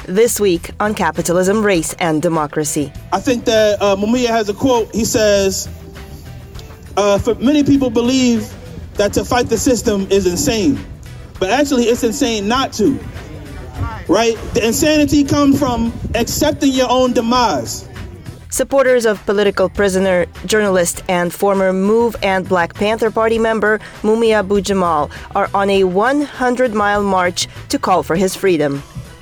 This week on Capitalism, Race, and Democracy. I think that Mumia has a quote. He says, for many people believe that to fight the system is insane. But actually, it's insane not to. Right? The insanity comes from accepting your own demise. Supporters of political prisoner, journalist, and former MOVE and Black Panther Party member Mumia Abu-Jamal are on a 100-mile march to call for his freedom.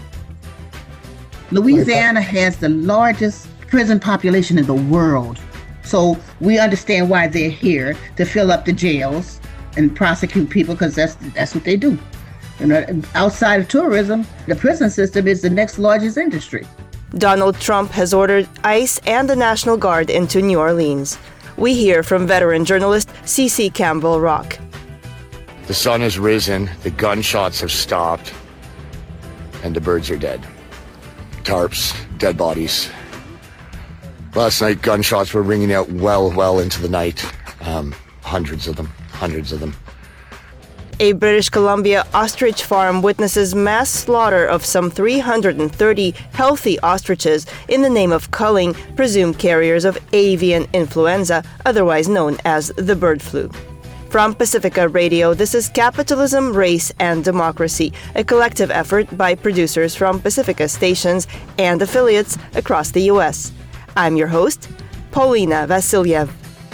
Louisiana has the largest prison population in the world. So we understand why they're here, to fill up the jails and prosecute people, because that's what they do. You know, outside of tourism, the prison system is the next largest industry. Donald Trump has ordered ICE and the National Guard into New Orleans. We hear from veteran journalist C.C. Campbell Rock. The sun has risen, the gunshots have stopped, and the birds are dead. Tarps, dead bodies. Last night, gunshots were ringing out well into the night. Hundreds of them. A British Columbia ostrich farm witnesses mass slaughter of some 330 healthy ostriches in the name of culling presumed carriers of avian influenza, otherwise known as the bird flu. From Pacifica Radio, this is Capitalism, Race, and Democracy, a collective effort by producers from Pacifica stations and affiliates across the U.S. I'm your host, Paulina Vasiliev.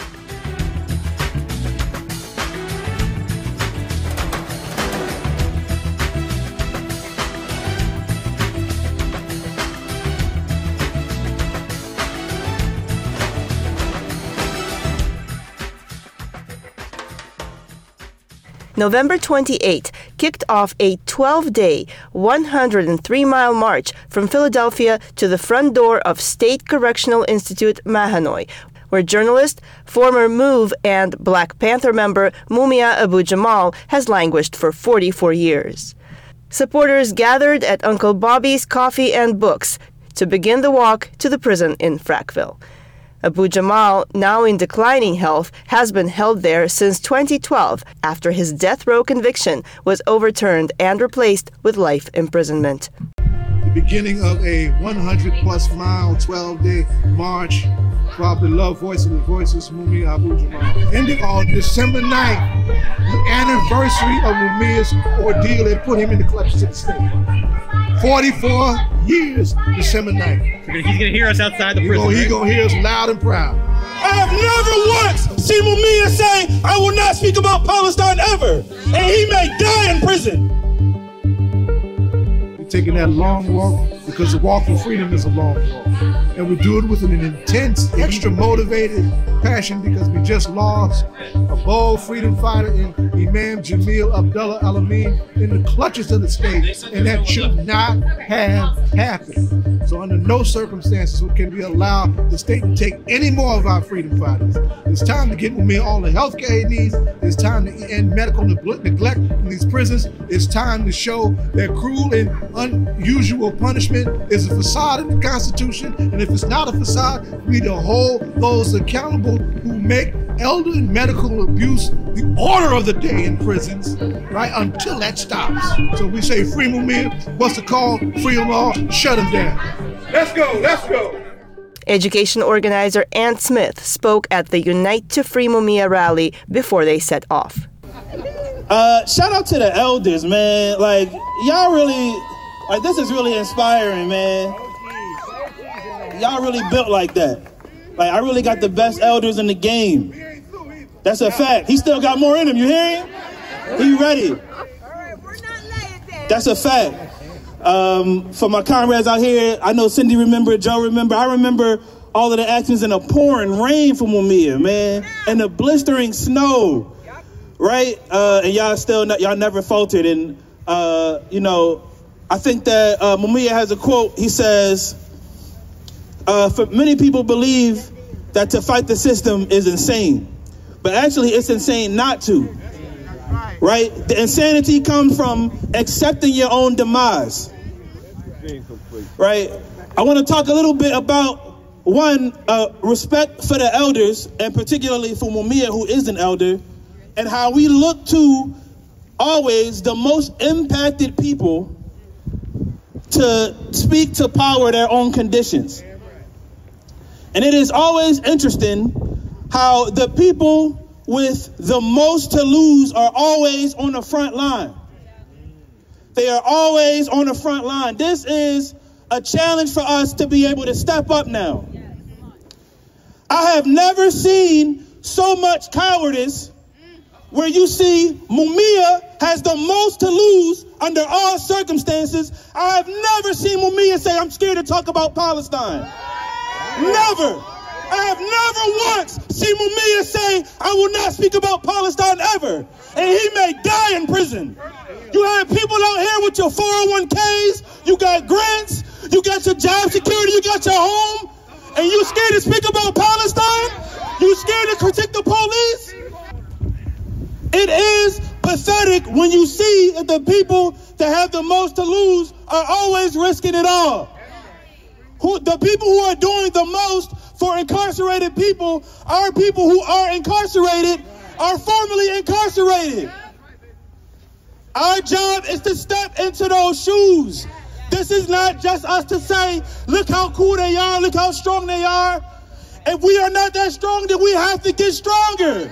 November 28 kicked off a 12-day, 103-mile march from Philadelphia to the front door of State Correctional Institute Mahanoy, where journalist, former MOVE and Black Panther member Mumia Abu-Jamal has languished for 44 years. Supporters gathered at Uncle Bobby's Coffee and Books to begin the walk to the prison in Frackville. Abu-Jamal, now in declining health, has been held there since 2012 after his death row conviction was overturned and replaced with life imprisonment. The beginning of a 100-plus mile, 12-day march for our beloved voice of the voices, Mumia Abu-Jamal. Ending on December 9th, the anniversary of Mumia's ordeal that put him in the clutches of the state. 44 years, December 9th. He's going to hear us outside the prison. He's going to hear us loud and proud. I have never once seen Mumia say, I will not speak about Palestine ever. And he may die in prison. We're taking that long walk because the walk for freedom is a long walk. And we do it with an intense, extra motivated passion because we just lost a bold freedom fighter in Imam Jamil Abdullah Al-Amin in the clutches of the state, and that should not have happened. So under no circumstances can we allow the state to take any more of our freedom fighters. It's time to get Mumia all the health care he needs. It's time to end medical neglect in these prisons. It's time to show that cruel and unusual punishment is a facade in the Constitution, and if it's not a facade, we need to hold those accountable who make elder and medical abuse the order of the day in prisons, right, until that stops. So we say free Mumia. What's the call? Free them all, shut them down. Let's go. Education organizer Ant Smith spoke at the Unite to Free Mumia rally before they set off. Shout out to the elders, man. Like, y'all really, this is really inspiring, man. Y'all really built like that. Like, I really got the best elders in the game. That's a fact. He still got more in him. You hear him? He ready. That's a fact. For my comrades out here, I know Cindy remember, Joe remember. I remember all of the actions in the pouring rain from Mumia, man, and the blistering snow, right? And y'all never faltered. And I think that Mumia has a quote. He says, for many people believe that to fight the system is insane. But actually, it's insane not to, right? The insanity comes from accepting your own demise, right? I want to talk a little bit about, one, respect for the elders, and particularly for Mumia, who is an elder, and how we look to always the most impacted people to speak to power their own conditions. And it is always interesting how the people with the most to lose are always on the front line. They are always on the front line. This is a challenge for us to be able to step up now. I have never seen so much cowardice where you see Mumia has the most to lose under all circumstances. I have never seen Mumia say, I'm scared to talk about Palestine. Never. I have never once seen Mumia say, I will not speak about Palestine ever. And he may die in prison. You have people out here with your 401ks, you got grants, you got your job security, you got your home, and you scared to speak about Palestine? You scared to critique the police? It is pathetic when you see that the people that have the most to lose are always risking it all. The people who are doing the most for incarcerated people are people who are incarcerated, are formerly incarcerated. Our job is to step into those shoes. This is not just us to say, look how cool they are, look how strong they are. If we are not that strong, then we have to get stronger.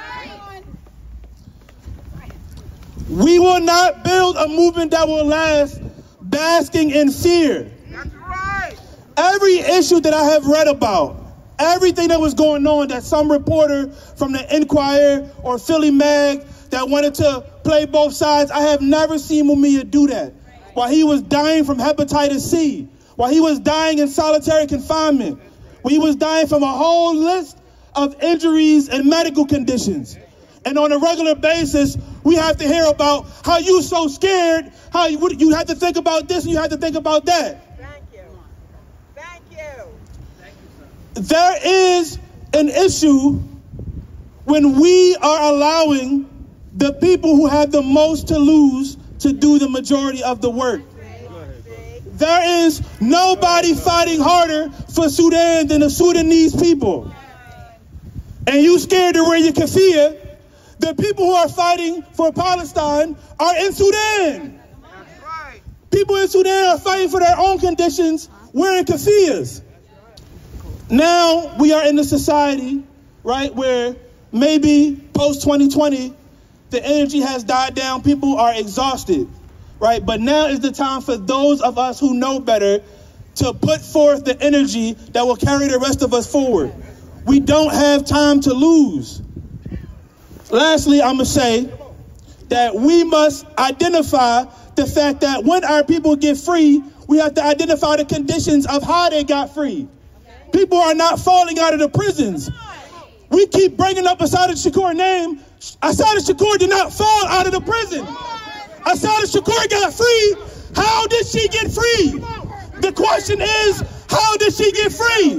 We will not build a movement that will last basking in fear. Every issue that I have read about, everything that was going on, that some reporter from the Enquirer or Philly Mag that wanted to play both sides, I have never seen Mumia do that. While he was dying from hepatitis C, while he was dying in solitary confinement, while he was dying from a whole list of injuries and medical conditions. And on a regular basis, we have to hear about how you so scared, how you have to think about this and you have to think about that. Thank you. Thank you. There is an issue when we are allowing the people who have the most to lose to do the majority of the work. There is nobody fighting harder for Sudan than the Sudanese people. And you scared to wear your keffiyeh. The people who are fighting for Palestine are in Sudan. People in Sudan are fighting for their own conditions, wearing keffiyehs. Now we are in a society, right, where maybe post-2020, the energy has died down, people are exhausted, right? But now is the time for those of us who know better to put forth the energy that will carry the rest of us forward. We don't have time to lose. Lastly, I'm going to say that we must identify the fact that when our people get free, we have to identify the conditions of how they got free. People are not falling out of the prisons. We keep bringing up Assata Shakur's name. Assata Shakur did not fall out of the prison. Assata Shakur got free. How did she get free? The question is, how did she get free?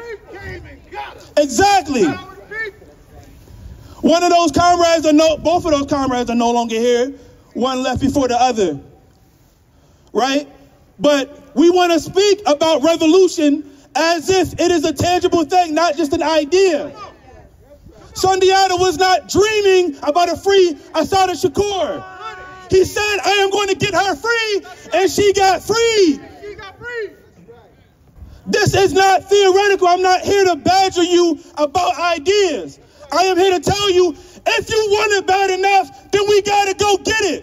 Exactly. One of those comrades, both of those comrades are no longer here. One left before the other, right? But we want to speak about revolution as if it is a tangible thing, not just an idea. Sundiata was not dreaming about a free Assata Shakur. He said, I am going to get her free, and she got free. This is not theoretical. I'm not here to badger you about ideas. I am here to tell you, if you want it bad enough, then we got to go get it.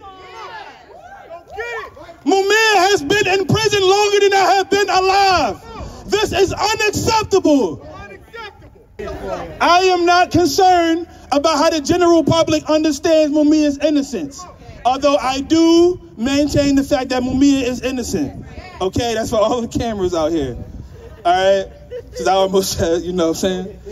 Mumia has been in prison longer than I have been alive. This is unacceptable. I am not concerned about how the general public understands Mumia's innocence, although I do maintain the fact that Mumia is innocent. Okay, that's for all the cameras out here. All right? Because I almost said, you know what I'm saying?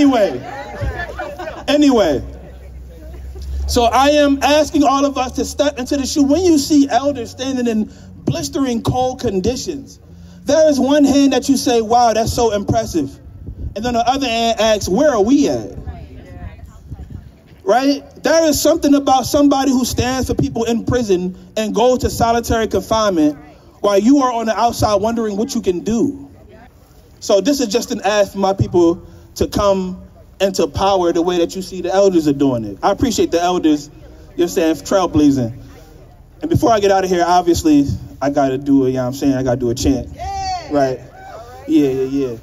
Anyway. So I am asking all of us to step into the shoe. When you see elders standing in blistering cold conditions, there is one hand that you say, wow, that's so impressive. And then the other hand asks, where are we at? Right? There is something about somebody who stands for people in prison and goes to solitary confinement while you are on the outside wondering what you can do. So this is just an ask for my people to come into power the way that you see the elders are doing it. I appreciate the elders, you're saying, trailblazing. And before I get out of here, obviously, I gotta do it. You know what I'm saying? I gotta do a chant. Right. Yeah.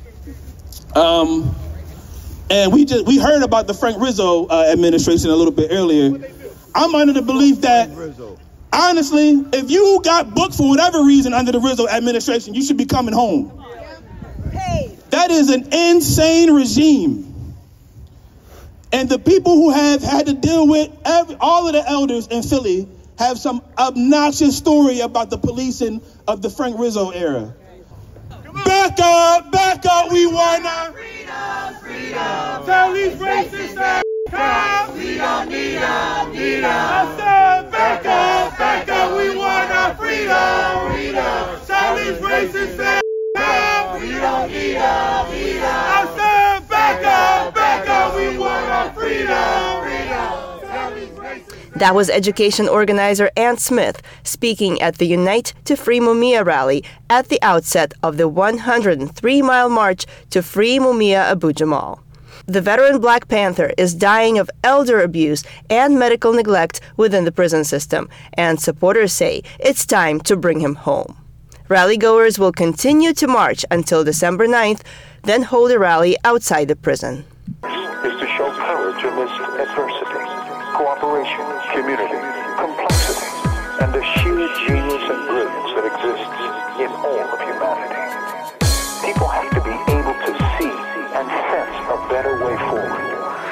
And we heard about the Frank Rizzo administration a little bit earlier. I'm under the belief that, honestly, if you got booked for whatever reason under the Rizzo administration, you should be coming home. That is an insane regime. And the people who have had to deal with all of the elders in Philly have some obnoxious story about the policing of the Frank Rizzo era. Back up, we want our freedom. Tell these racists that we don't need them. I said, back up, we want our freedom. Tell these racists that we don't need them. I said, back up, we want our freedom. That was education organizer Ann Smith speaking at the Unite to Free Mumia rally at the outset of the 103-mile march to free Mumia Abu Jamal. The veteran Black Panther is dying of elder abuse and medical neglect within the prison system, and supporters say it's time to bring him home. Rallygoers will continue to march until December 9th, then hold a rally outside the prison. Is to show courage amidst adversity, cooperation, community, complexity, and the sheer genius and brilliance that exists in all of humanity. People have to be able to see and sense a better way forward.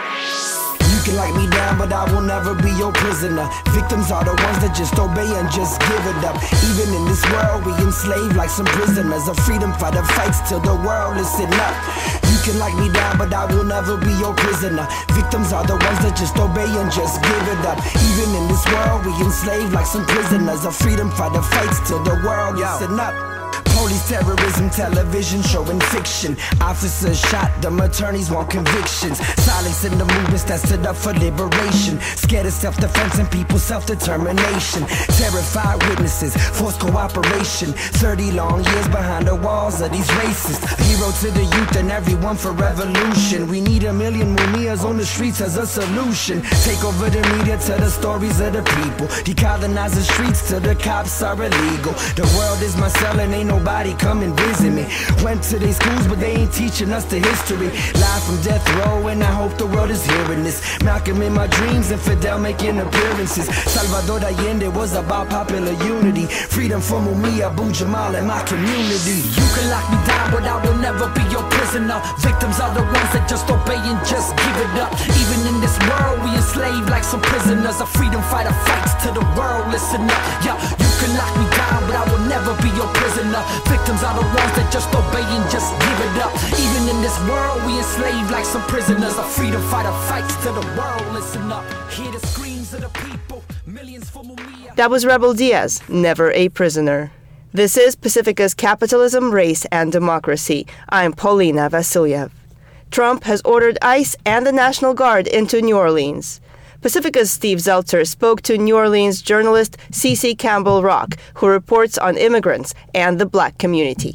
You can like me down, but I will never be your prisoner. Victims are the ones that just obey and just give it up. Even in this world, we enslaved like some prisoners. A freedom fighter fights till the world is enough. You can like me down, but I will never be your prisoner. Victims are the ones that just obey and just give it up. Even in this world, we enslaved like some prisoners. A freedom fighter fights till the world is enough. Police terrorism, television showing fiction. Officers shot, them attorneys want convictions. Silence in the movements that stood up for liberation. Scared of self-defense and people's self-determination. Terrified witnesses, forced cooperation. 30 long years behind the walls of these racists. A hero to the youth and everyone for revolution. We need 1 million Mumias on the streets as a solution. Take over the media, tell the stories of the people. Decolonize the streets till the cops are illegal. The world is my cell and ain't nobody come and visit me. Went to their schools, but they ain't teaching us the history. Live from death row, and I hope the world is hearing this. Malcolm in my dreams, and Fidel making appearances. Salvador Allende was about popular unity. Freedom for Mumia, Abu Jamal, and my community. You can lock me down, but I will never be your prisoner. Victims are the ones that just obey and just give it up. Even in this world, we enslaved like some prisoners. A freedom fighter fights till the world listen up. Yeah, you can lock me down, but I will never be your prisoner. Victims are the ones that just obey and just give it up. Even in this world, we enslaved like some prisoners. A freedom fighter fights till the world listen up. Hear the screams of the people, millions for Mumia. That was Rebel Diaz, Never a Prisoner. This is Pacifica's Capitalism, Race, and Democracy. I'm Paulina Vasilyev. Trump has ordered ICE and the National Guard into New Orleans. Pacifica's Steve Zeltzer spoke to New Orleans journalist Cece Campbell Rock, who reports on immigrants and the Black community.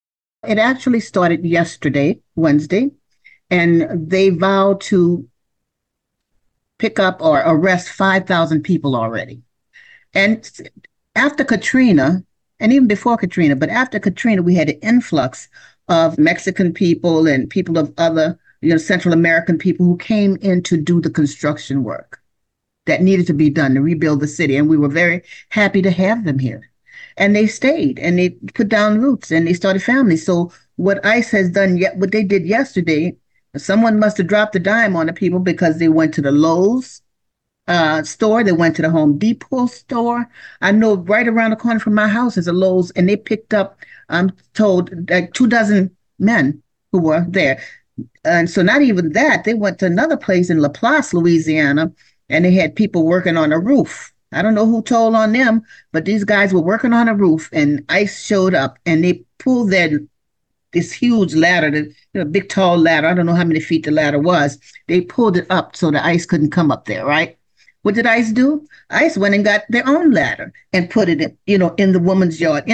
It actually started yesterday, Wednesday, and they vowed to pick up or arrest 5,000 people already. And after Katrina, and even before Katrina, but after Katrina, we had an influx of Mexican people and people of other Central American people who came in to do the construction work that needed to be done to rebuild the city. And we were very happy to have them here. And they stayed and they put down roots and they started families. So what ICE has done, what they did yesterday, someone must have dropped a dime on the people because they went to the Lowe's store. They went to the Home Depot store. I know right around the corner from my house is a Lowe's, and they picked up, I'm told, like 24 men who were there. And so not even that, they went to another place in Laplace, Louisiana, and they had people working on a roof. I don't know who told on them, but these guys were working on a roof, and ICE showed up, and they pulled this huge ladder, big tall ladder. I don't know how many feet the ladder was. They pulled it up so the ICE couldn't come up there, right? What did ICE do? ICE went and got their own ladder and put it in the woman's yard,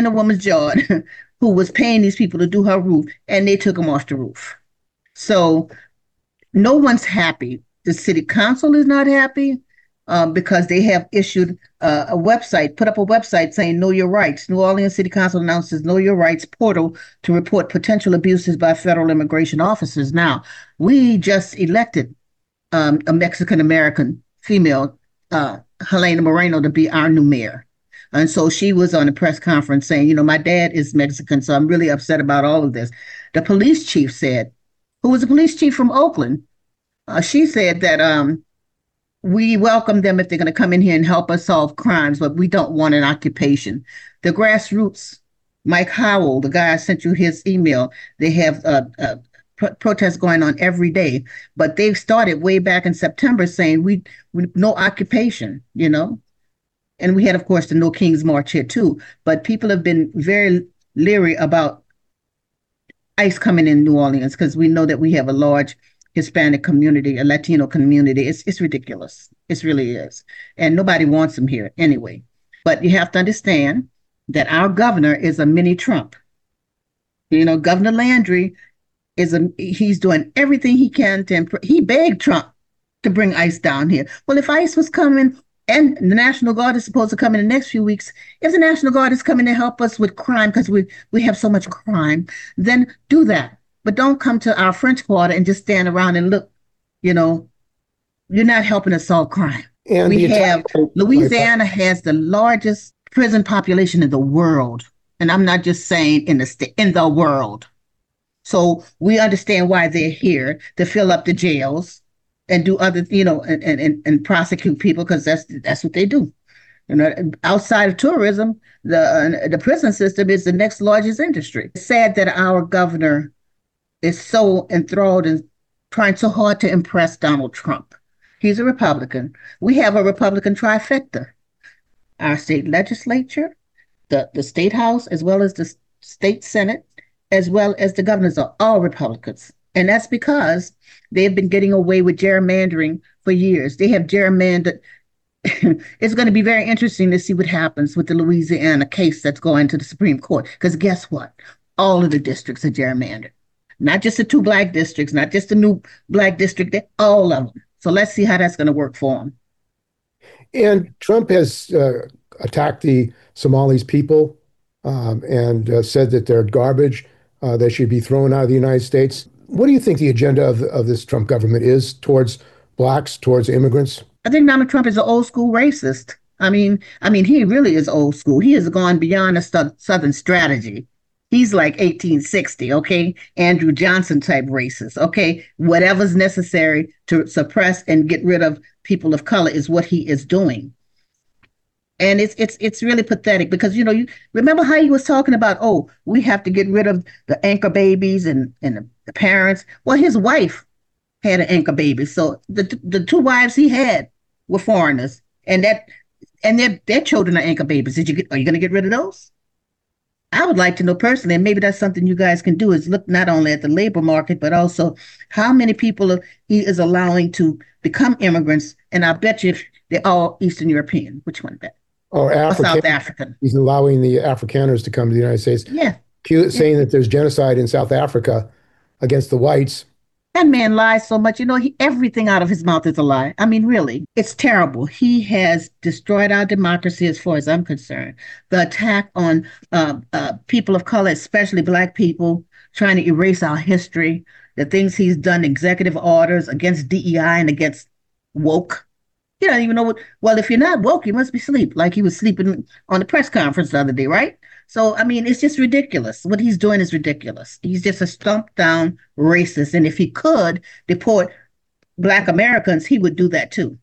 who was paying these people to do her roof, and they took them off the roof. So no one's happy. The city council is not happy. because they have issued a website, put up a website saying Know Your Rights. New Orleans City Council announces Know Your Rights portal to report potential abuses by federal immigration officers. Now, we just elected a Mexican-American female, Helena Moreno, to be our new mayor. And so she was on a press conference saying, my dad is Mexican, so I'm really upset about all of this. The police chief said, who was a police chief from Oakland, she said that we welcome them if they're going to come in here and help us solve crimes, but we don't want an occupation. The grassroots, Mike Howell, the guy I sent you his email, they have protests going on every day, but they've started way back in September saying we no occupation, And we had, of course, the No Kings March here too, but people have been very leery about ICE coming in New Orleans because we know that we have a large Hispanic community, a Latino community. It's ridiculous. It really is. And nobody wants them here anyway. But you have to understand that our governor is a mini Trump. Governor Landry he's doing everything he can he begged Trump to bring ICE down here. Well, if ICE was coming and the National Guard is supposed to come in the next few weeks, if the National Guard is coming to help us with crime because we have so much crime, then do that. But don't come to our French Quarter and just stand around and look, you're not helping us solve crime. And Louisiana has the largest prison population in the world. And I'm not just saying in the world. So we understand why they're here, to fill up the jails and do other, and prosecute people, because that's what they do. Outside of tourism, the prison system is the next largest industry. It's sad that our governor is so enthralled and trying so hard to impress Donald Trump. He's a Republican. We have a Republican trifecta. Our state legislature, the state house, as well as the state senate, as well as the governors, are all Republicans. And that's because they've been getting away with gerrymandering for years. They have gerrymandered. It's going to be very interesting to see what happens with the Louisiana case that's going to the Supreme Court. Because guess what? All of the districts are gerrymandered. Not just the 2 black districts, not just the new black district, all of them. So let's see how that's going to work for them. And Trump has attacked the Somalis people and said that they're garbage. They should be thrown out of the United States. What do you think the agenda of this Trump government is towards blacks, towards immigrants? I think Donald Trump is an old school racist. I mean, he really is old school. He has gone beyond a Southern strategy. He's like 1860, okay? Andrew Johnson type racist, okay? Whatever's necessary to suppress and get rid of people of color is what he is doing. And it's really pathetic because, you remember how he was talking about, we have to get rid of the anchor babies and the parents. Well, his wife had an anchor baby. So the 2 wives he had were foreigners, and their children are anchor babies. Are you going to get rid of those? I would like to know personally, and maybe that's something you guys can do, is look not only at the labor market, but also how many people he is allowing to become immigrants. And I bet you they're all Eastern European. Which one bet? Or South African. He's allowing the Afrikaners to come to the United States. Yeah. Saying that there's genocide in South Africa against the whites. That man lies so much. Everything out of his mouth is a lie. I mean, really, it's terrible. He has destroyed our democracy as far as I'm concerned. The attack on people of color, especially black people, trying to erase our history, the things he's done, executive orders against DEI and against woke. You don't even know what, well, if you're not woke, you must be asleep, like he was sleeping on the press conference the other day, right? So, I mean, it's just ridiculous. What he's doing is ridiculous. He's just a stumped down racist. And if he could deport Black Americans, he would do that too.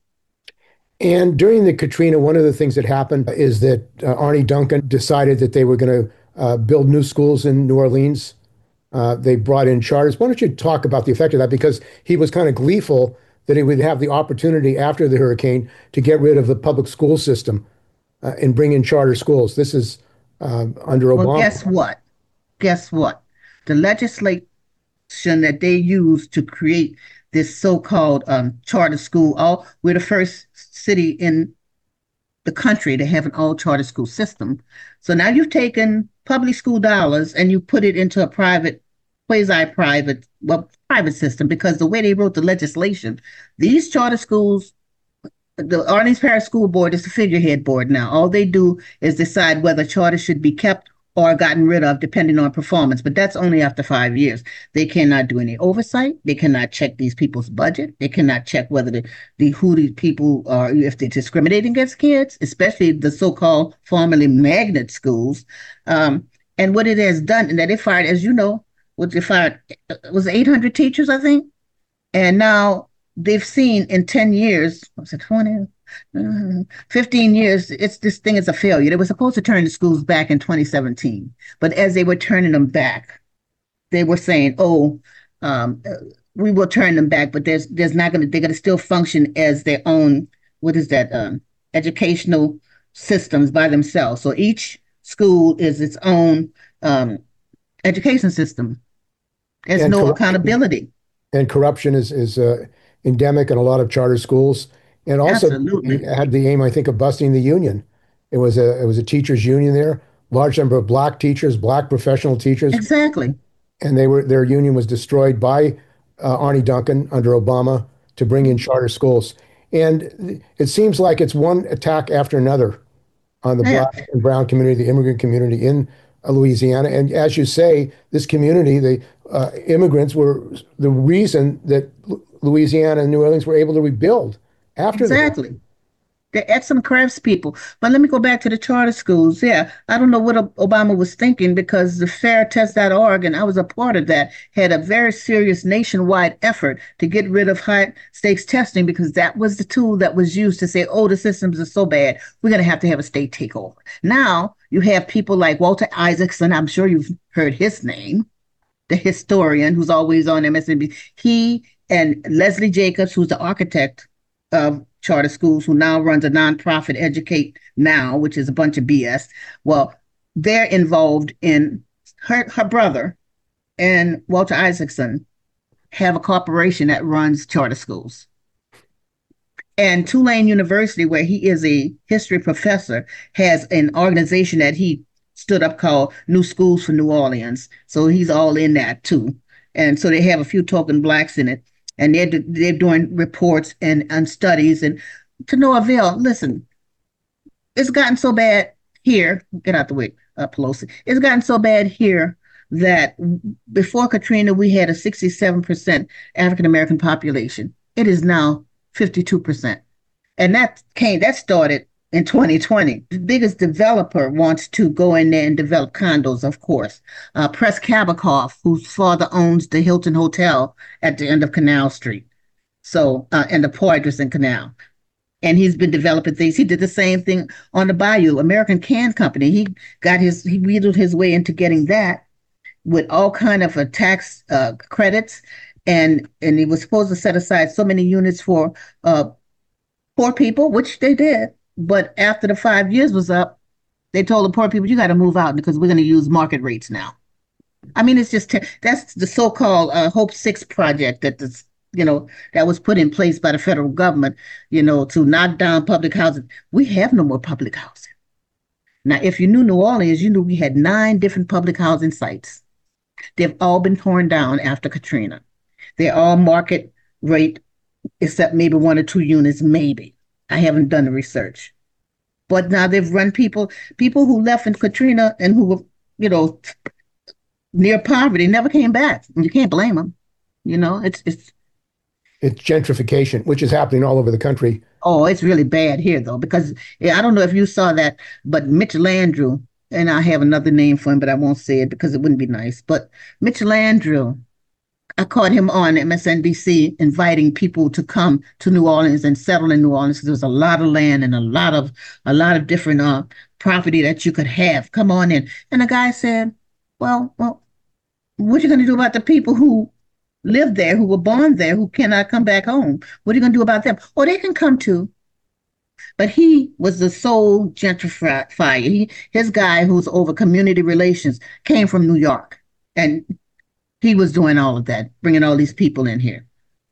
And during the Katrina, one of the things that happened is that Arne Duncan decided that they were going to build new schools in New Orleans. They brought in charters. Why don't you talk about the effect of that? Because he was kind of gleeful that he would have the opportunity after the hurricane to get rid of the public school system and bring in charter schools. This is under Obama. Well, guess what? The legislation that they used to create this so-called charter school, we're the first city in the country to have an all-charter school system. So now you've taken public school dollars and you put it into a private, quasi-private, private system, because the way they wrote the legislation, these charter schools the Orleans Parish School Board is the figurehead board now. All they do is decide whether charters should be kept or gotten rid of, depending on performance. But that's only after 5 years. They cannot do any oversight. They cannot check these people's budget. They cannot check whether who these people are, if they're discriminating against kids, especially the so-called formerly magnet schools. And what it has done, and that they fired, as you know, was 800 teachers, I think. And now they've seen in 10 years, was it 20? 15 years, this thing is a failure. They were supposed to turn the schools back in 2017. But as they were turning them back, they were saying, we will turn them back, but they're going to still function as their own, educational systems by themselves. So each school is its own education system. There's no accountability. And corruption is endemic in a lot of charter schools. And also had the aim, I think, of busting the union. It was a teachers' union there, large number of black teachers, black professional teachers. Exactly. And their union was destroyed by Arne Duncan under Obama to bring in charter schools. And it seems like it's one attack after another on the black and brown community, the immigrant community in Louisiana. And as you say, this community, the immigrants were the reason that Louisiana and New Orleans were able to rebuild after exactly. They're excellent craftspeople. But let me go back to the charter schools. Yeah, I don't know what Obama was thinking, because the fairtest.org, and I was a part of that, had a very serious nationwide effort to get rid of high stakes testing, because that was the tool that was used to say, the systems are so bad, we're going to have a state takeover. Now you have people like Walter Isaacson. I'm sure you've heard his name, the historian who's always on MSNBC. He and Leslie Jacobs, who's the architect of charter schools, who now runs a nonprofit, Educate Now, which is a bunch of BS. Well, they're involved in her brother and Walter Isaacson have a corporation that runs charter schools. And Tulane University, where he is a history professor, has an organization that he stood up called New Schools for New Orleans. So he's all in that too. And so they have a few token blacks in it. And they're doing reports and studies, and to no avail. Listen, it's gotten so bad here. Get out the way, Pelosi. It's gotten so bad here that before Katrina, we had a 67% African-American population. It is now 52%. And that started in 2020. The biggest developer wants to go in there and develop condos, of course. Press Kabakoff, whose father owns the Hilton Hotel at the end of Canal Street. So, and the Poitras and Canal. And he's been developing things. He did the same thing on the Bayou, American Can Company. He wheedled his way into getting that with all kind of tax credits. And he was supposed to set aside so many units for poor people, which they did. But after the 5 years was up, they told the poor people, you got to move out because we're going to use market rates now. I mean, it's just, that's the so-called Hope 6 project that that was put in place by the federal government, to knock down public housing. We have no more public housing. Now, if you knew New Orleans, you knew we had 9 different public housing sites. They've all been torn down after Katrina. They're all market rate, except maybe 1 or 2 units, maybe. I haven't done the research. But now they've run people who left in Katrina and who were, near poverty, never came back. And you can't blame them. It's gentrification, which is happening all over the country. Oh, it's really bad here, though, because I don't know if you saw that, but Mitch Landrieu, and I have another name for him, but I won't say it because it wouldn't be nice. But Mitch Landrieu, I caught him on MSNBC inviting people to come to New Orleans and settle in New Orleans, because there's a lot of land and a lot of different property that you could have. Come on in. And the guy said, well, what are you going to do about the people who live there, who were born there, who cannot come back home? What are you going to do about them? Oh, they can come too. But he was the sole gentrifier. His guy who's over community relations came from New York, and he was doing all of that, bringing all these people in here.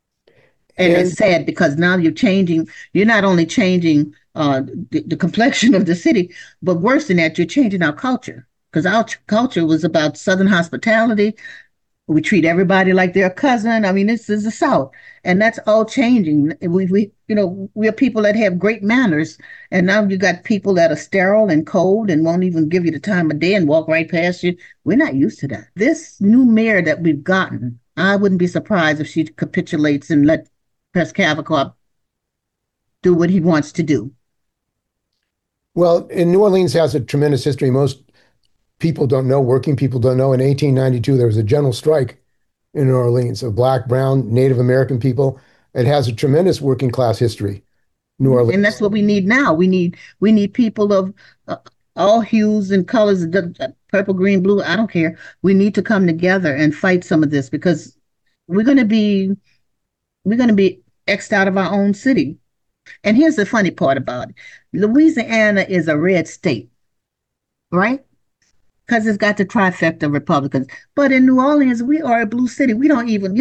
And it's sad because now you're not only changing the complexion of the city, but worse than that, you're changing our culture. Because our culture was about Southern hospitality. We treat everybody like their cousin. I mean, this is the South. And that's all changing. we're people that have great manners. And now you got people that are sterile and cold and won't even give you the time of day and walk right past you. We're not used to that. This new mayor that we've gotten, I wouldn't be surprised if she capitulates and let Pescatore do what he wants to do. Well, and New Orleans has a tremendous history. Most people don't know, working people don't know. In 1892, there was a general strike in New Orleans of Black, brown, Native American people. It has a tremendous working class history, New Orleans. And that's what we need now. We need people of all hues and colors, purple, green, blue, I don't care. We need to come together and fight some of this because we're going to be X'd out of our own city. And here's the funny part about it. Louisiana is a red state, right? Because it's got the trifecta of Republicans. But in New Orleans, we are a blue city. We don't even,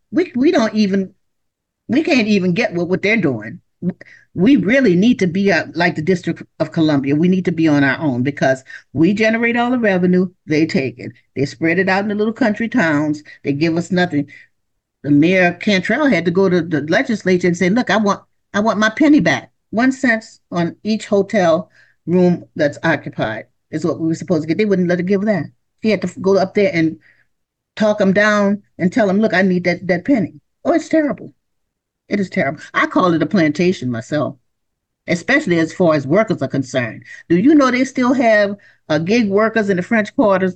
we can't even get what they're doing. We really need to be like the District of Columbia. We need to be on our own because we generate all the revenue. They take it. They spread it out in the little country towns. They give us nothing. The mayor Cantrell had to go to the legislature and say, look, I want my penny back. 1 cent on each hotel room that's occupied is what we were supposed to get. They wouldn't let her give that. She had to go up there and talk them down and tell them, look, I need that penny. Oh, it's terrible. It is terrible. I call it a plantation myself, especially as far as workers are concerned. Do you know they still have gig workers in the French quarters,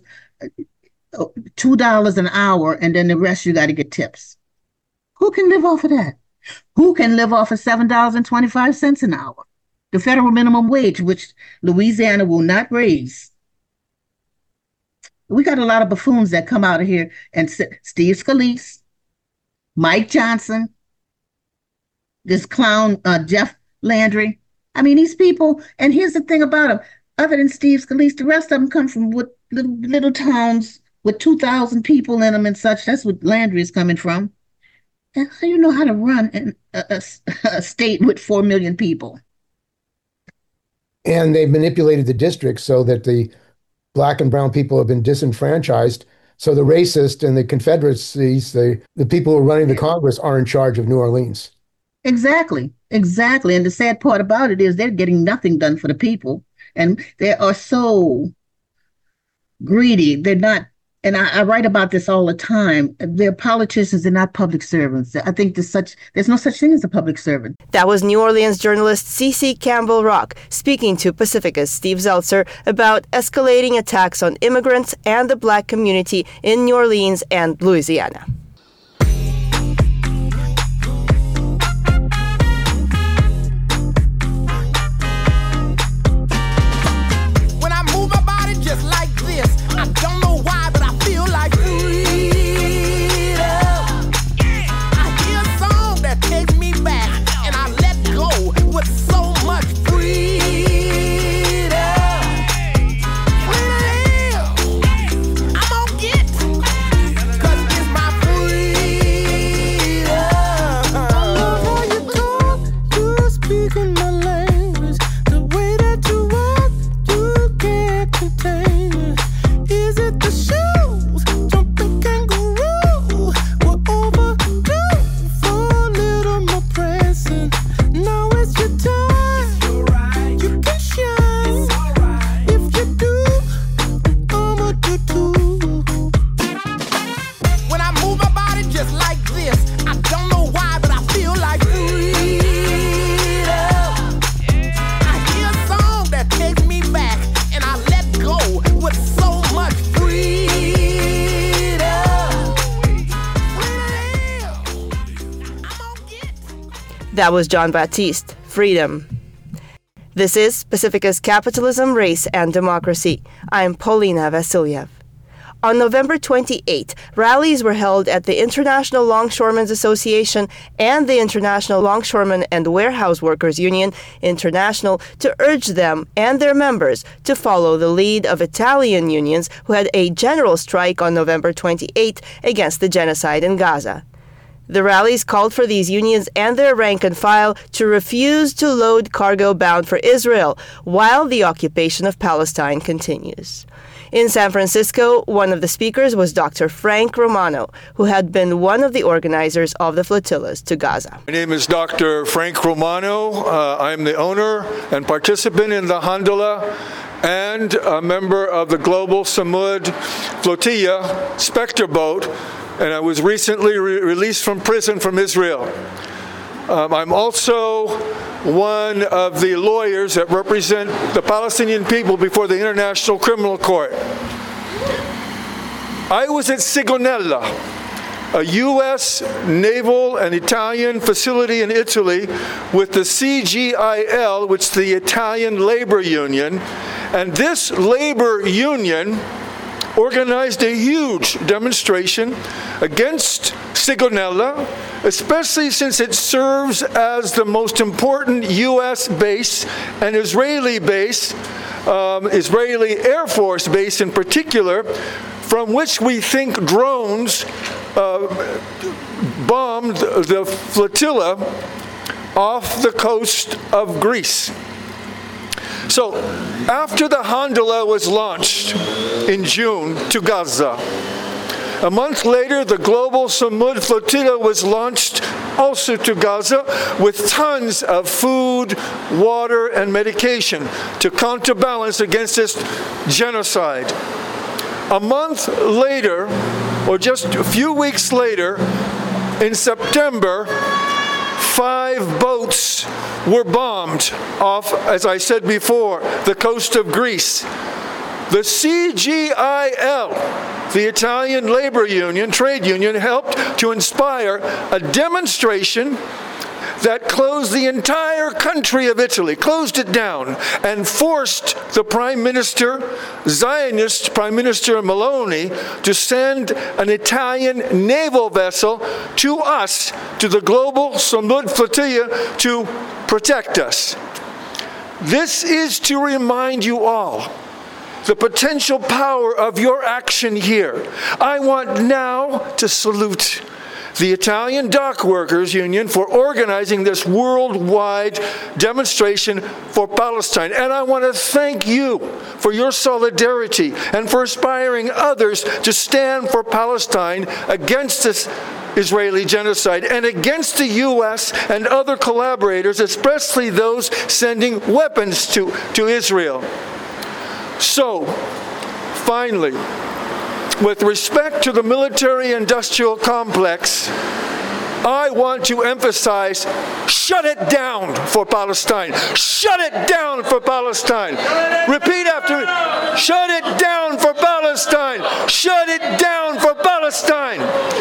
$2 an hour, and then the rest you got to get tips? Who can live off of that? Who can live off of $7.25 an hour? The federal minimum wage, which Louisiana will not raise. We got a lot of buffoons that come out of here and Steve Scalise, Mike Johnson, this clown, Jeff Landry. I mean, these people, and here's the thing about them, other than Steve Scalise, the rest of them come from little towns with 2,000 people in them and such. That's what Landry is coming from. And how do you know how to run a state with 4 million people? And they've manipulated the districts so that the Black and brown people have been disenfranchised. So the racist and the Confederacies, the people who are running the Congress are in charge of New Orleans. Exactly. And the sad part about it is they're getting nothing done for the people. And they are so greedy. They're not, and I write about this all the time. They're politicians, they're not public servants. I think there's no such thing as a public servant. That was New Orleans journalist CeCe Campbell Rock speaking to Pacifica's Steve Zeltzer about escalating attacks on immigrants and the Black community in New Orleans and Louisiana. That was John Baptiste, Freedom. This is Pacifica's Capitalism, Race, and Democracy. I'm Paulina Vasiliev. On November 28, rallies were held at the International Longshoremen's Association and the International Longshoremen and Warehouse Workers Union International to urge them and their members to follow the lead of Italian unions who had a general strike on November 28 against the genocide in Gaza. The rallies called for these unions and their rank and file to refuse to load cargo bound for Israel while the occupation of Palestine continues. In San Francisco, one of the speakers was Dr. Frank Romano, who had been one of the organizers of the flotillas to Gaza. My name is Dr. Frank Romano. I'm the owner and participant in the Handala and a member of the Global Samud Flotilla Spectre boat, and I was recently released from prison from Israel. I'm also one of the lawyers that represent the Palestinian people before the International Criminal Court. I was at Sigonella, a U.S. naval and Italian facility in Italy with the CGIL, which is the Italian Labor Union, and this labor union organized a huge demonstration against Sigonella, especially since it serves as the most important U.S. base and Israeli base, Israeli Air Force base in particular, from which we think drones bombed the flotilla off the coast of Greece. So, after the Handala was launched in June to Gaza, a month later, the Global Samud Flotilla was launched also to Gaza with tons of food, water, and medication to counterbalance against this genocide. A month later, or just a few weeks later, in September, 5 boats were bombed off, as I said before, the coast of Greece. The CGIL, the Italian labor union, trade union, helped to inspire a demonstration that closed the entire country of Italy, closed it down, and forced the Prime Minister, Zionist Prime Minister Meloni, to send an Italian naval vessel to us, to the Global Samud Flotilla, to protect us. This is to remind you all the potential power of your action here. I want now to salute the Italian Dock Workers Union for organizing this worldwide demonstration for Palestine. And I want to thank you for your solidarity and for inspiring others to stand for Palestine against this Israeli genocide and against the U.S. and other collaborators, especially those sending weapons to Israel. So, finally, with respect to the military-industrial complex, I want to emphasize, shut it down for Palestine. Shut it down for Palestine. Repeat after me. Shut it down for Palestine. Shut it down for Palestine.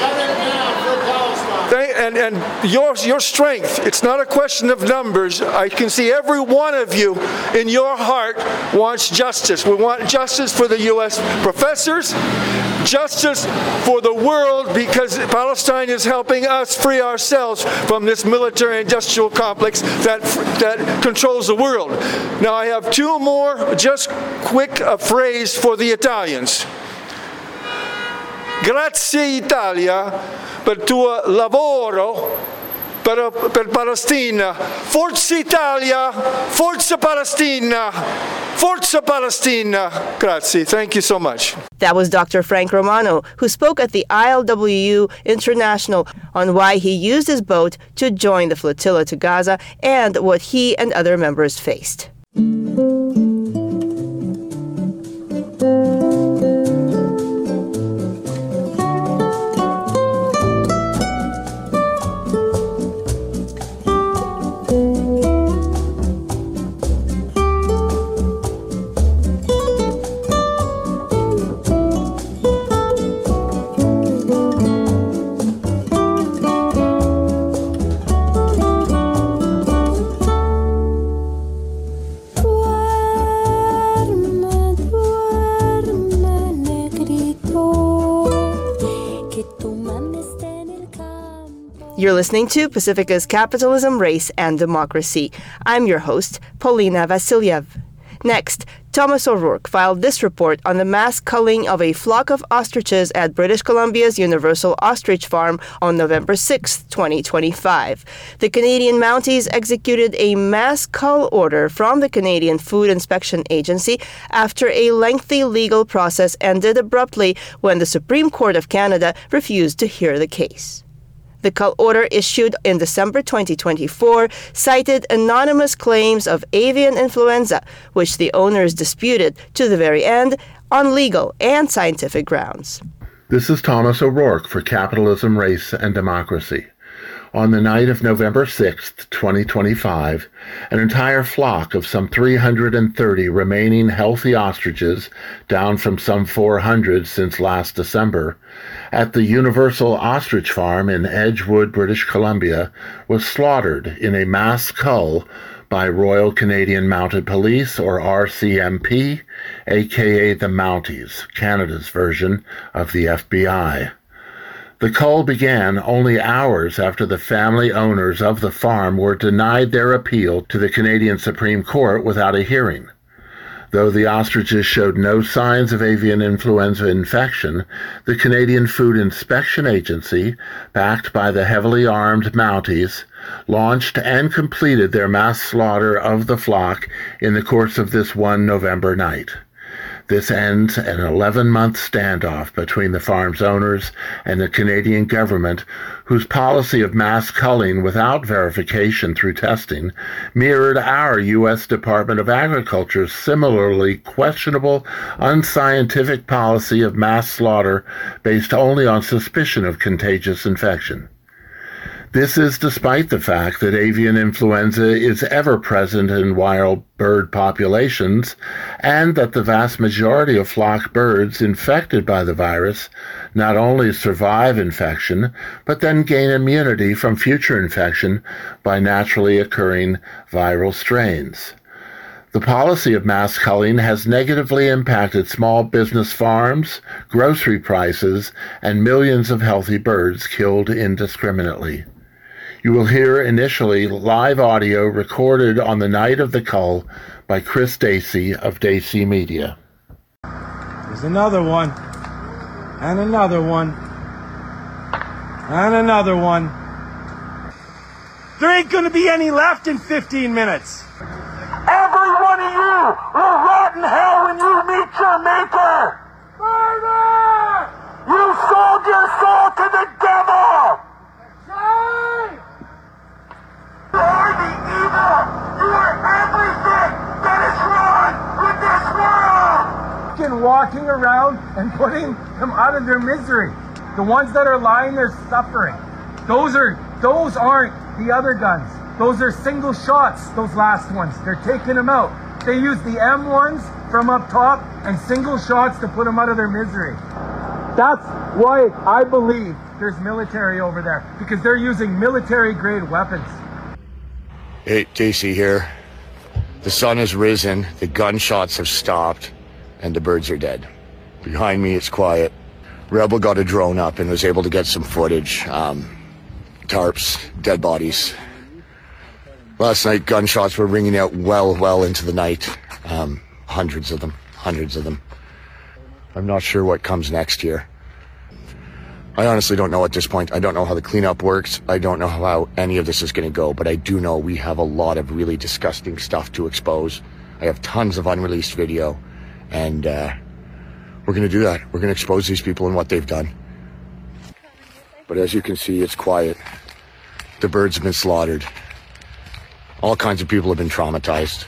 And your strength, it's not a question of numbers. I can see every one of you in your heart wants justice. We want justice for the U.S. professors, justice for the world, because Palestine is helping us free ourselves from this military-industrial complex that controls the world. Now, I have 2 more, just quick phrase for the Italians. Grazie Italia per tuo lavoro per Palestina. Forza Italia, Forza Palestina, Forza Palestina. Grazie. Thank you so much. That was Dr. Frank Romano, who spoke at the ILWU International on why he used his boat to join the flotilla to Gaza and what he and other members faced. You're listening to Pacifica's Capitalism, Race, and Democracy. I'm your host, Paulina Vasiliev. Next, Thomas O'Rourke filed this report on the mass culling of a flock of ostriches at British Columbia's Universal Ostrich Farm on November 6, 2025. The Canadian Mounties executed a mass cull order from the Canadian Food Inspection Agency after a lengthy legal process ended abruptly when the Supreme Court of Canada refused to hear the case. The cull order issued in December 2024 cited anonymous claims of avian influenza, which the owners disputed to the very end on legal and scientific grounds. This is Thomas O'Rourke for Capitalism, Race, and Democracy. On the night of November 6, 2025, an entire flock of some 330 remaining healthy ostriches, down from some 400 since last December, at the Universal Ostrich Farm in Edgewood, British Columbia, was slaughtered in a mass cull by Royal Canadian Mounted Police, or RCMP, aka the Mounties, Canada's version of the FBI. The cull began only hours after the family owners of the farm were denied their appeal to the Canadian Supreme Court without a hearing. Though the ostriches showed no signs of avian influenza infection, the Canadian Food Inspection Agency, backed by the heavily armed Mounties, launched and completed their mass slaughter of the flock in the course of this one November night. This ends an 11-month standoff between the farm's owners and the Canadian government, whose policy of mass culling without verification through testing mirrored our U.S. Department of Agriculture's similarly questionable, unscientific policy of mass slaughter based only on suspicion of contagious infection. This is despite the fact that avian influenza is ever present in wild bird populations, and that the vast majority of flock birds infected by the virus not only survive infection, but then gain immunity from future infection by naturally occurring viral strains. The policy of mass culling has negatively impacted small business farms, grocery prices, and millions of healthy birds killed indiscriminately. You will hear initially live audio recorded on the night of the cull by Chris Dacey of Dacey Media. There's another one, and another one, and another one. There ain't gonna be any left in 15 minutes. Every one of you will rot in hell when you meet your maker. Murder! You sold your soul to the devil. You are the evil! You are everything that is wrong with this world! Walking around and putting them out of their misery. The ones that are lying there suffering. Those aren't the other guns. Those are single shots, those last ones. They're taking them out. They use the M ones from up top and single shots to put them out of their misery. That's why I believe there's military over there, because they're using military-grade weapons. Hey, Dacey here. The sun has risen, the gunshots have stopped, and the birds are dead. Behind me, it's quiet. Rebel got a drone up and was able to get some footage. Tarps, dead bodies. Last night, gunshots were ringing out well into the night. Hundreds of them. I'm not sure what comes next here. I honestly don't know at this point. I don't know how the cleanup works. I don't know how any of this is going to go, but I do know we have a lot of really disgusting stuff to expose. I have tons of unreleased video, and we're going to do that. We're going to expose these people and what they've done. But as you can see, it's quiet. The birds have been slaughtered. All kinds of people have been traumatized.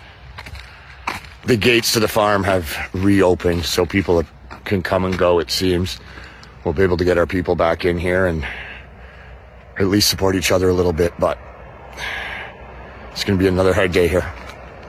The gates to the farm have reopened, so people can come and go, it seems. We'll be able to get our people back in here and at least support each other a little bit, but it's going to be another hard day here.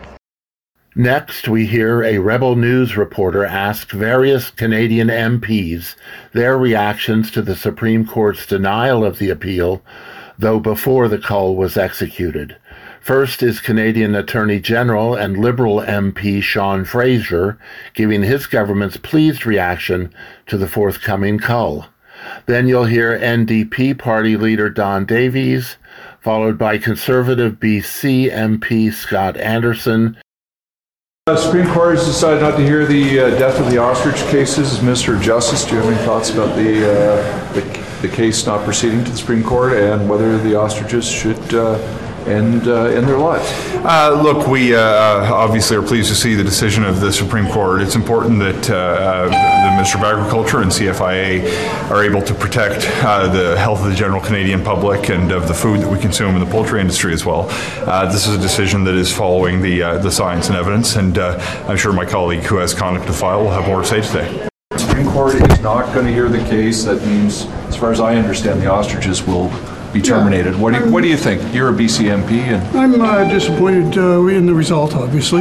Next, we hear a Rebel News reporter ask various Canadian MPs their reactions to the Supreme Court's denial of the appeal, though before the cull was executed. First is Canadian Attorney General and Liberal MP Sean Fraser giving his government's pleased reaction to the forthcoming cull. Then you'll hear NDP party leader Don Davies, followed by Conservative BC MP Scott Anderson, The Supreme Court has decided not to hear the death of the ostrich cases. As Minister of Justice, do you have any thoughts about the case not proceeding to the Supreme Court and whether the ostriches should end their lives? Look, we obviously are pleased to see the decision of the Supreme Court. It's important that the Minister of Agriculture and CFIA are able to protect the health of the general Canadian public and of the food that we consume in the poultry industry as well. This is a decision that is following the science and evidence, and I'm sure my colleague who has conduct to file will have more to say today. The Supreme Court is not going to hear the case. That means, as far as I understand, the ostriches will be terminated. Yeah. What do you think? You're a BC MP. I'm disappointed in the result, obviously.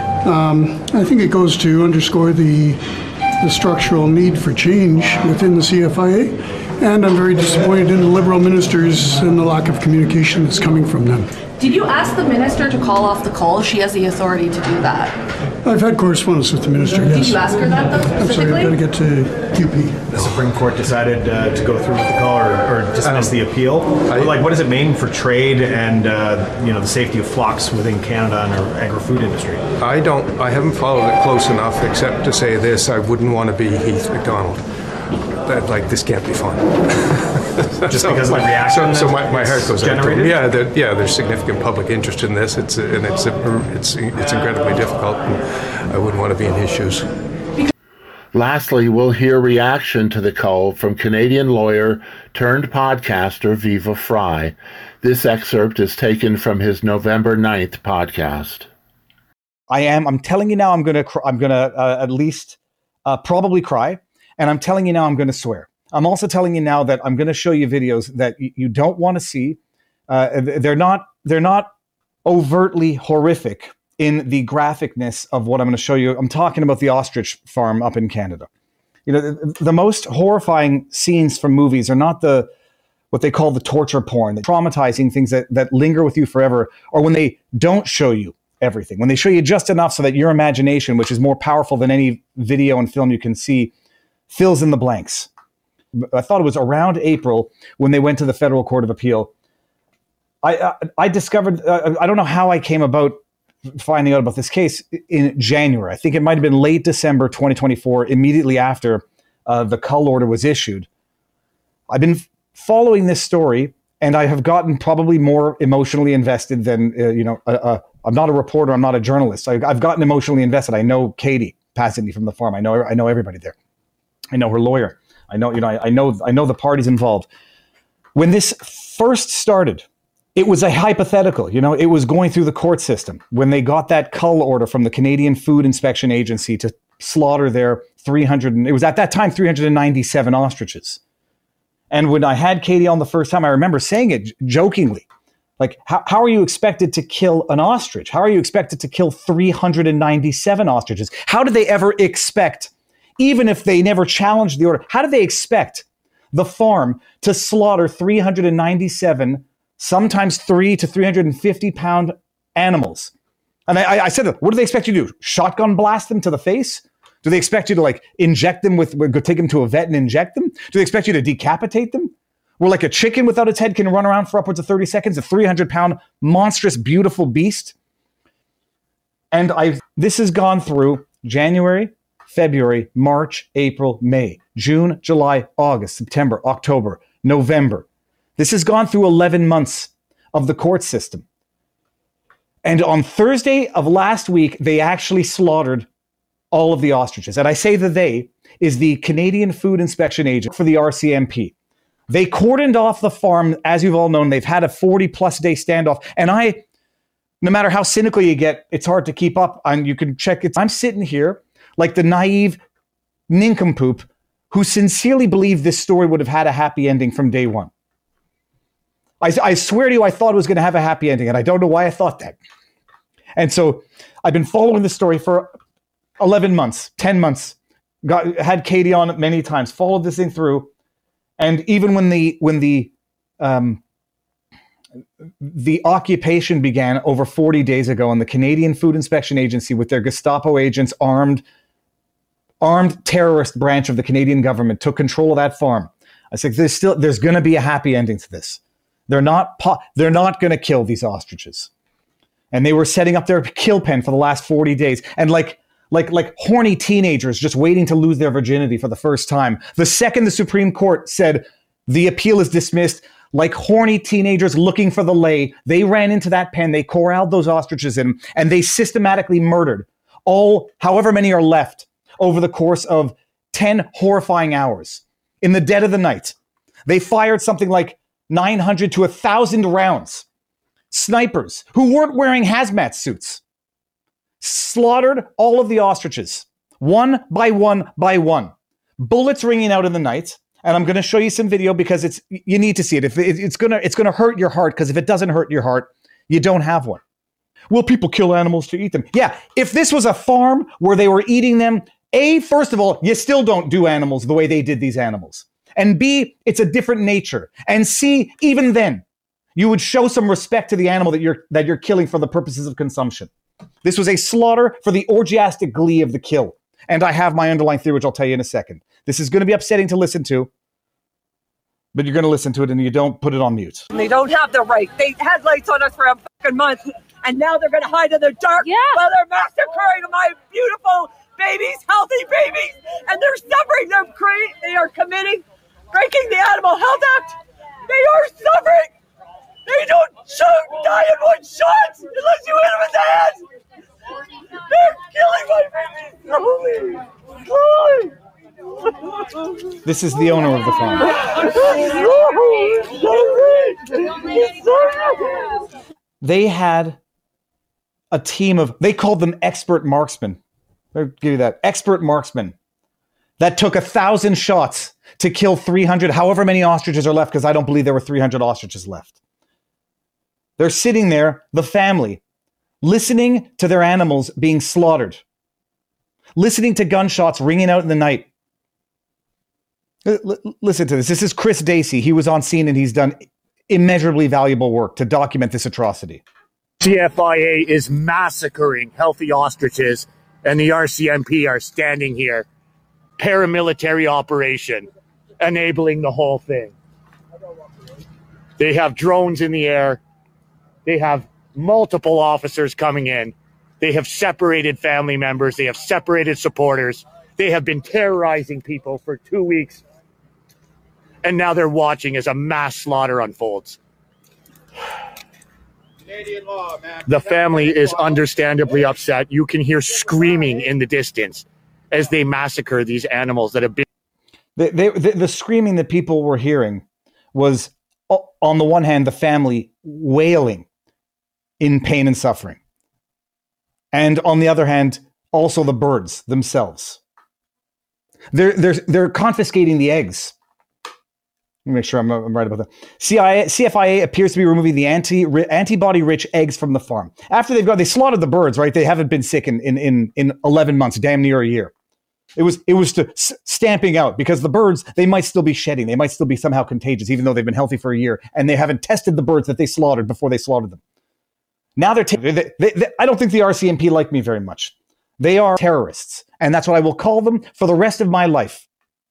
I think it goes to underscore the structural need for change within the CFIA, and I'm very disappointed in the Liberal ministers and the lack of communication that's coming from them. Did you ask the minister to call off the call? She has the authority to do that. I've had correspondence with the minister, yes. Did you ask her that, though, specifically? I'm sorry, I've got to get to UP. The Supreme Court decided to go through with the call or dismiss the appeal. What does it mean for trade and the safety of flocks within Canada and our agri-food industry? I haven't followed it close enough, except to say this: I wouldn't want to be Heath MacDonald. This can't be fun. Just because of the reaction. So my heart goes generated? out to him. There's significant public interest in this. It's incredibly difficult, and I wouldn't want to be in his shoes. Lastly, we'll hear reaction to the call from Canadian lawyer turned podcaster Viva Fry. This excerpt is taken from his November 9th podcast. I'm telling you now, I'm gonna at least probably cry. And I'm telling you now, I'm going to swear. I'm also telling you now that I'm going to show you videos that you don't want to see. They're not overtly horrific in the graphicness of what I'm going to show you. I'm talking about the ostrich farm up in Canada. The most horrifying scenes from movies are not what they call the torture porn, the traumatizing things that linger with you forever, or when they don't show you everything, when they show you just enough so that your imagination, which is more powerful than any video and film you can see, fills in the blanks. I thought it was around April when they went to the Federal Court of Appeal. I discovered, I don't know how I came about finding out about this case in January. I think it might have been late December 2024, immediately after the cull order was issued. I've been following this story, and I have gotten probably more emotionally invested than, I'm not a reporter, I'm not a journalist. I've gotten emotionally invested. I know Katie Pasadena from the farm. I know everybody there. I know her lawyer. I know the parties involved. When this first started, it was a hypothetical. It was going through the court system when they got that cull order from the Canadian Food Inspection Agency to slaughter their 397 ostriches. And when I had Katie on the first time, I remember saying it jokingly, like, how are you expected to kill an ostrich? How are you expected to kill 397 ostriches? How did they ever expect, even if they never challenged the order, how do they expect the farm to slaughter 397, sometimes 3 to 350 pound animals? And I said, what do they expect you to do? Shotgun blast them to the face? Do they expect you to inject them take them to a vet and inject them? Do they expect you to decapitate them? Where like a chicken without its head can run around for upwards of 30 seconds, a 300 pound monstrous, beautiful beast. And this has gone through January, February, March, April, May, June, July, August, September, October, November. This has gone through 11 months of the court system. And on Thursday of last week, they actually slaughtered all of the ostriches. And I say they is the Canadian Food Inspection Agent for the RCMP. They cordoned off the farm. As you've all known, they've had a 40-plus day standoff. And no matter how cynical you get, it's hard to keep up. And you can check it. I'm sitting here like the naive nincompoop who sincerely believed this story would have had a happy ending from day one. I swear to you, I thought it was going to have a happy ending, and I don't know why I thought that. And so I've been following this story for 11 months, 10 months, had Katie on it many times, followed this thing through. And even when the occupation began over 40 days ago, and the Canadian Food Inspection Agency with their Gestapo agents, armed terrorist branch of the Canadian government, took control of that farm, I said, there's going to be a happy ending to this. They're not going to kill these ostriches. And they were setting up their kill pen for the last 40 days. And like horny teenagers just waiting to lose their virginity for the first time. The second the Supreme Court said the appeal is dismissed, like horny teenagers looking for the lay, they ran into that pen, they corralled those ostriches in, and they systematically murdered all, however many are left, over the course of 10 horrifying hours. In the dead of the night, they fired something like 900 to 1,000 rounds. Snipers who weren't wearing hazmat suits slaughtered all of the ostriches, one by one by one. Bullets ringing out in the night. And I'm going to show you some video because you need to see it. If it's going to hurt your heart, because if it doesn't hurt your heart, you don't have one. Will people kill animals to eat them? Yeah, if this was a farm where they were eating them, A, first of all, you still don't do animals the way they did these animals. And B, it's a different nature. And C, even then, you would show some respect to the animal that you're killing for the purposes of consumption. This was a slaughter for the orgiastic glee of the kill. And I have my underlying theory, which I'll tell you in a second. This is going to be upsetting to listen to, but you're going to listen to it and you don't put it on mute. They don't have the right. They had lights on us for a fucking month, and now they're going to hide in the dark while they're massacring my beautiful babies, healthy babies, and they're suffering. They are committing, breaking the Animal Health Act. They are suffering. They don't die in one shot unless you hit them in the head. They're killing my babies slowly. This is the owner of the farm. They had a team of, they called them expert marksmen. I'll give you that. Expert marksmen that took 1,000 shots to kill 300, however many ostriches are left, because I don't believe there were 300 ostriches left. They're sitting there, the family, listening to their animals being slaughtered, listening to gunshots ringing out in the night. Listen to this. This is Chris Dacey. He was on scene and he's done immeasurably valuable work to document this atrocity. CFIA is massacring healthy ostriches, and the RCMP are standing here. Paramilitary operation, enabling the whole thing. They have drones in the air. They have multiple officers coming in. They have separated family members. They have separated supporters. They have been terrorizing people for 2 weeks. And now they're watching as a mass slaughter unfolds. Canadian law, man. The family is understandably upset. You can hear screaming in the distance as they massacre these animals that have been... The screaming that people were hearing was, on the one hand, the family wailing in pain and suffering. And on the other hand, also the birds themselves. They're confiscating the eggs. Let me make sure I'm right about that. CFIA appears to be removing the antibody-rich eggs from the farm. After they slaughtered the birds, right? They haven't been sick in 11 months, damn near a year. It was to stamping out, because the birds, they might still be shedding. They might still be somehow contagious, even though they've been healthy for a year, and they haven't tested the birds that they slaughtered before they slaughtered them. Now I don't think the RCMP like me very much. They are terrorists, and that's what I will call them for the rest of my life.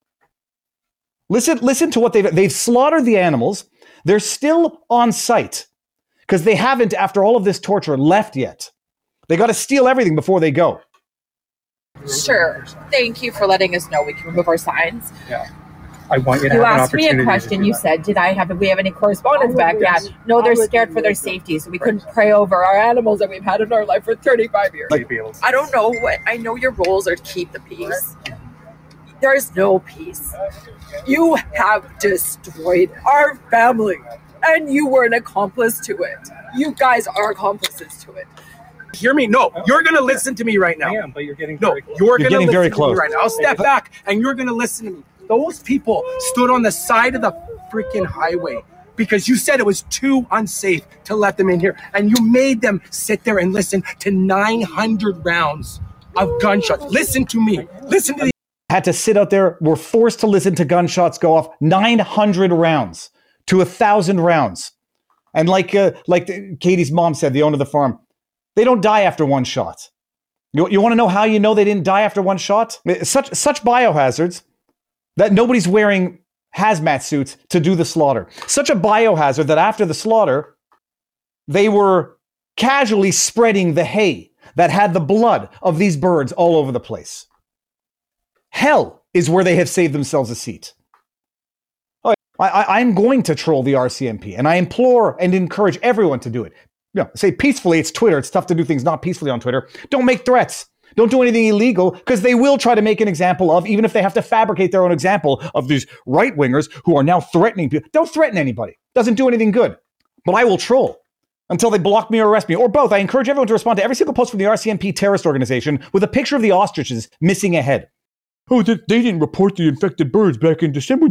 Listen to what they've slaughtered the animals. They're still on site because they haven't, after all of this torture, left yet. They got to steal everything before they go. Sure. Thank you for letting us know we can remove our signs. Yeah. I want you to You have an asked me opportunity. a question. You said, "Did we have any correspondence back?" Yeah. No, they're scared for their safety, so we couldn't pray over our animals that we've had in our life for 35 years. I don't know what. I know your roles are to keep the peace. There is no peace. You have destroyed our family, and you were an accomplice to it. You guys are accomplices to it. Hear me? No, you're going to listen to me right now. I am, but you're getting very close. You're going to listen very to close. me right now. I'll step back, and you're going to listen to me. Those people stood on the side of the freaking highway because you said it was too unsafe to let them in here, and you made them sit there and listen to 900 rounds of gunshots. Listen to me. Listen to the... Had to sit out there, were forced to listen to gunshots go off, 900 rounds to 1,000 rounds. And like Katie's mom said, the owner of the farm, they don't die after one shot. You want to know how you know they didn't die after one shot? Such biohazards that nobody's wearing hazmat suits to do the slaughter. Such a biohazard that after the slaughter, they were casually spreading the hay that had the blood of these birds all over the place. Hell is where they have saved themselves a seat. I'm going to troll the RCMP, and I implore and encourage everyone to do it. Say peacefully. It's Twitter. It's tough to do things not peacefully on Twitter. Don't make threats. Don't do anything illegal, because they will try to make an example of, even if they have to fabricate their own example of these right-wingers who are now threatening people. Don't threaten anybody. Doesn't do anything good. But I will troll until they block me or arrest me, or both. I encourage everyone to respond to every single post from the RCMP terrorist organization with a picture of the ostriches missing a head. Oh, they didn't report the infected birds back in December.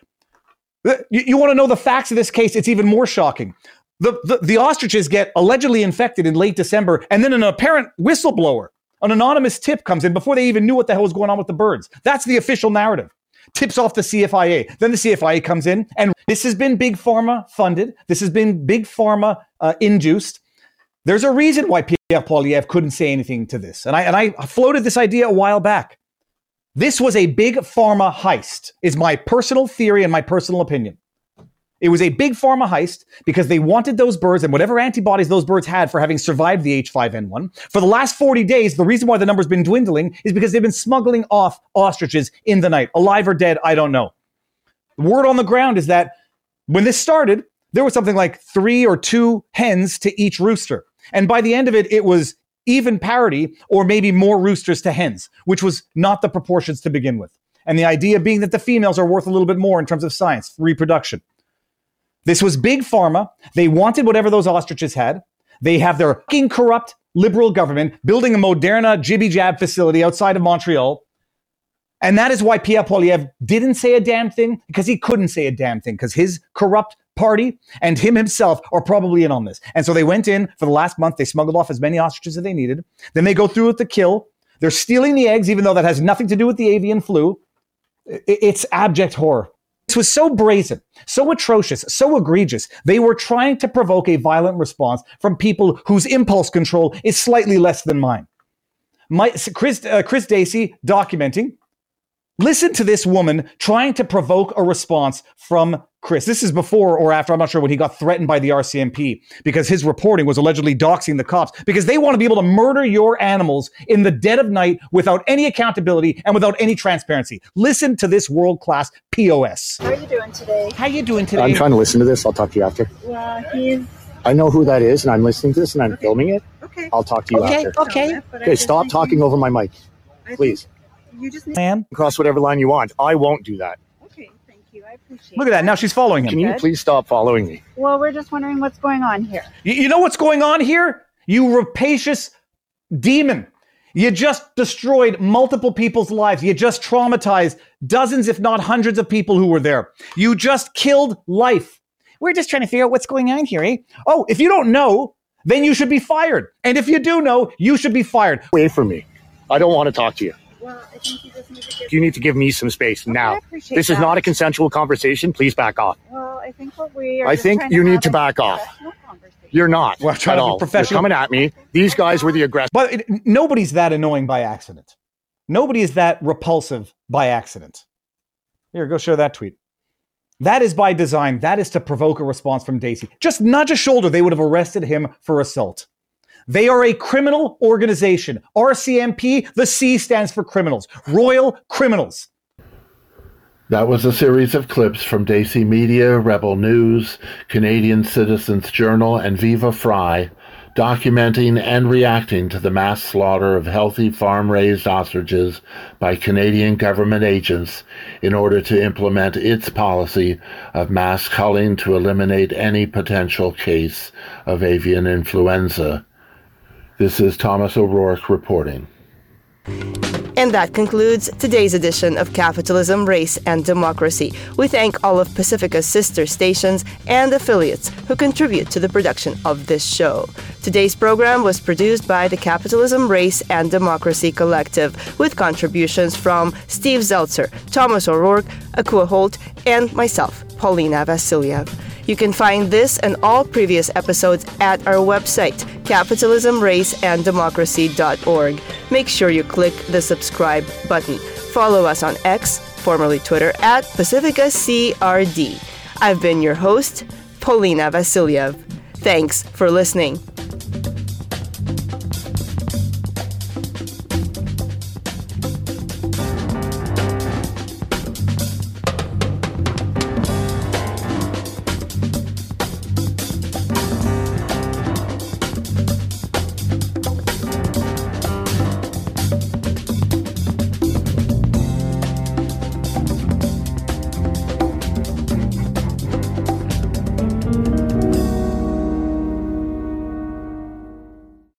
You want to know the facts of this case? It's even more shocking. The ostriches get allegedly infected in late December, and then an apparent whistleblower, an anonymous tip, comes in before they even knew what the hell was going on with the birds. That's the official narrative. Tips off the CFIA. Then the CFIA comes in, and this has been Big Pharma funded. This has been Big Pharma induced. There's a reason why Pierre Poilievre couldn't say anything to this. And I floated this idea a while back. This was a Big Pharma heist, is my personal theory and my personal opinion. It was a Big Pharma heist because they wanted those birds and whatever antibodies those birds had for having survived the H5N1. For the last 40 days, the reason why the number's been dwindling is because they've been smuggling off ostriches in the night. Alive or dead, I don't know. The word on the ground is that when this started, there was something like 3 or 2 hens to each rooster. And by the end of it, it was even parity or maybe more roosters to hens, which was not the proportions to begin with. And the idea being that the females are worth a little bit more in terms of science, reproduction. This was Big Pharma. They wanted whatever those ostriches had. They have their fucking corrupt liberal government building a Moderna jibby-jab facility outside of Montreal. And that is why Pierre Poilievre didn't say a damn thing, because he couldn't say a damn thing, because his corrupt party and him himself are probably in on this. And so they went in for the last month. They smuggled off as many ostriches as they needed. Then they go through with the kill. They're stealing the eggs, even though that has nothing to do with the avian flu. It's abject horror. This was so brazen, so atrocious, so egregious. They were trying to provoke a violent response from people whose impulse control is slightly less than mine. Chris Dacey documenting. Listen to this woman trying to provoke a response from Chris. This is before or after, I'm not sure, when he got threatened by the RCMP because his reporting was allegedly doxing the cops, because they want to be able to murder your animals in the dead of night without any accountability and without any transparency. Listen to this world-class POS. How are you doing today? How you doing today? I'm trying to listen to this. I'll talk to you after. Well, he's... I know who that is, and I'm listening to this, and I'm filming it. Okay. I'll talk to you after. Okay, stop talking over my mic, please. You just need... Cross whatever line you want. I won't do that. Okay, thank you. I appreciate Look at that. Now she's following him. Can you please stop following me? Well, we're just wondering what's going on here. You know what's going on here? You rapacious demon. You just destroyed multiple people's lives. You just traumatized dozens, if not hundreds of people who were there. You just killed life. We're just trying to figure out what's going on here, eh? Oh, if you don't know, then you should be fired. And if you do know, you should be fired. Away from me. I don't want to talk to you. Well, I think you just need to give... You need to give me some space now. I appreciate this is that. not a consensual conversation. Please back off. Well, I think what we are... I think you need to back off. You're not Well, trying at to be all. professional. You're coming at me. These guys were the aggressors. But nobody's that annoying by accident. Nobody is that repulsive by accident. Here, go share that tweet. That is by design. That is to provoke a response from Dacey. Just nudge a shoulder, they would have arrested him for assault. They are a criminal organization. RCMP, the C stands for criminals. Royal criminals. That was a series of clips from Dacey Media, Rebel News, Canadian Citizens Journal, and Viva Fry, documenting and reacting to the mass slaughter of healthy farm-raised ostriches by Canadian government agents in order to implement its policy of mass culling to eliminate any potential case of avian influenza. This is Thomas O'Rourke reporting. And that concludes today's edition of Capitalism, Race, and Democracy. We thank all of Pacifica's sister stations and affiliates who contribute to the production of this show. Today's program was produced by the Capitalism, Race, and Democracy Collective, with contributions from Steve Zeltzer, Thomas O'Rourke, Akua Holt, and myself, Paulina Vasiliev. You can find this and all previous episodes at our website, capitalismraceanddemocracy.org. Make sure you click the subscribe button. Follow us on X, formerly Twitter, at PacificaCRD. I've been your host, Paulina Vasiliev. Thanks for listening.